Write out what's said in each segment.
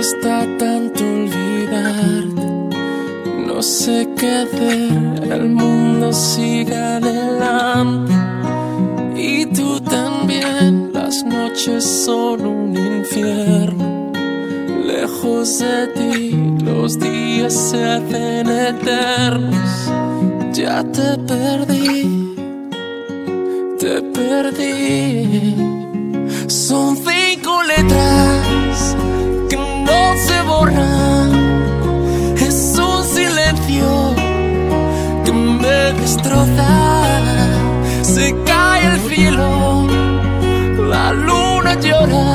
cuesta tanto olvidarte. No sé qué hacer, el mundo sigue adelante. Y tú también, las noches son un infierno. Lejos de ti, los días se hacen eternos. Ya te perdí, te perdí. Son 5 letras que no se borran. Es un silencio que me destroza. Se cae el cielo, la luna llora.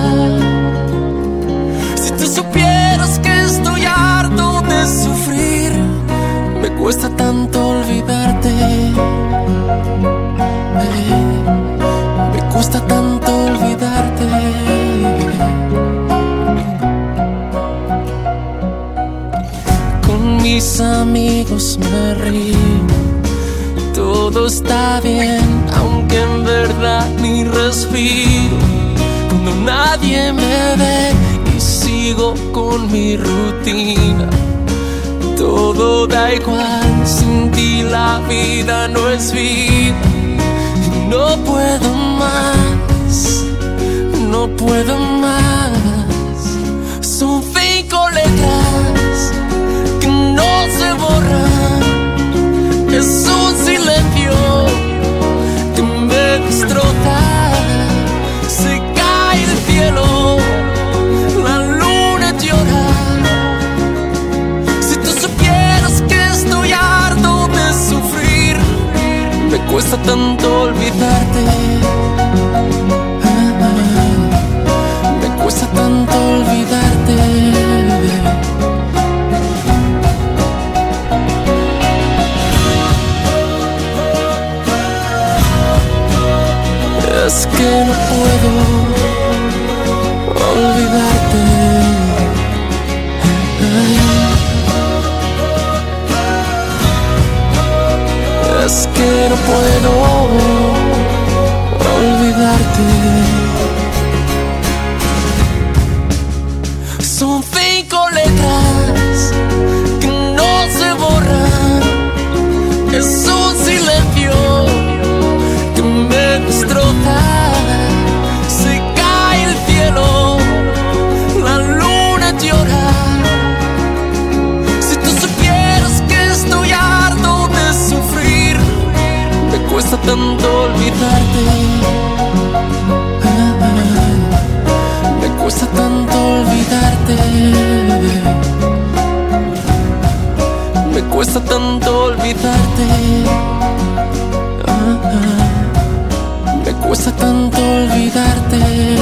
Si tú supieras que estoy harto de sufrir, me cuesta tanto olvidarte. Me cuesta tanto olvidarte. Con mis amigos me río, todo está bien, aunque en verdad ni respiro. Cuando nadie me ve y sigo con mi rutina, todo da igual, sin ti la vida no es vida. No puedo más, no puedo más. Son 5 letras que no se borran. Es un silencio que me destroza. Se cae el cielo, la luna llora. Si tú supieras que estoy harto de sufrir, me cuesta tanto olvidarte. Me cuesta tanto olvidarte. Es que no puedo olvidarte. Es que no puedo olvidarte. Son 5 letras que no se borran. Es un silencio que me destroza. Se cae el cielo, la luna llora. Si tú supieras que estoy harto de sufrir, me cuesta tanto olvidarte. Me cuesta tanto olvidarte. Me cuesta tanto olvidarte. Me cuesta tanto olvidarte.